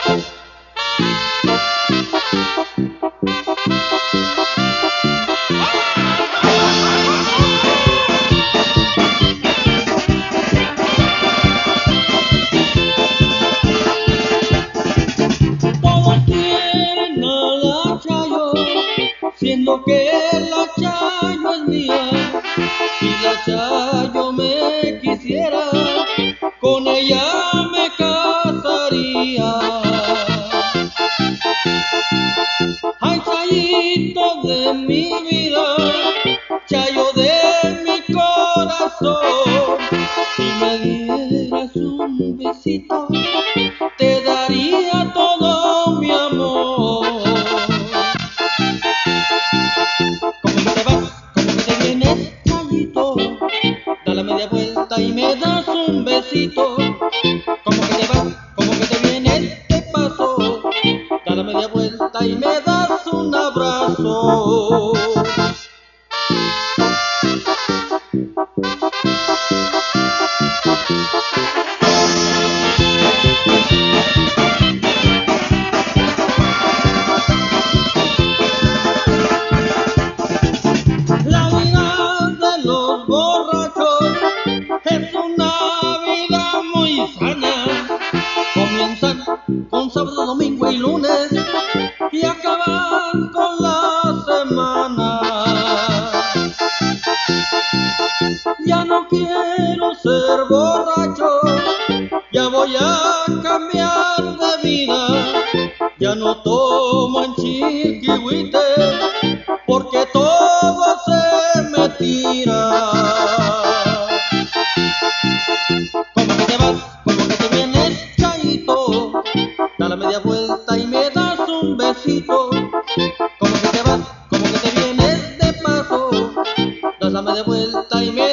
Todos quieren a la Chayo, siendo que la Chayo es mía. Si la Chayo me quisiera, con ella me casaría. Ay, Chayito de mi vida, Chayo de mi corazón, si me dieras un besito, te daría todo mi amor. Como que te vas, como que te vienes, Chayito, da la media vuelta y me das un besito. Como que te vas, como que te vienes, te paso, da la media vuelta y me das un abrazo. La vida de los borrachos es una vida muy sana. Comienzan con sábado, domingo y lunes y acaban con la semana. Ya no quiero ser borracho, ya voy a cambiar de vida. Ya no tomo en Chiquihuite porque todo se me tira. Como que te vas, como que te vienes, Chayito, da la media vuelta y me das un besito. Como que te vas, como que te vienes de paso, das la media vuelta y me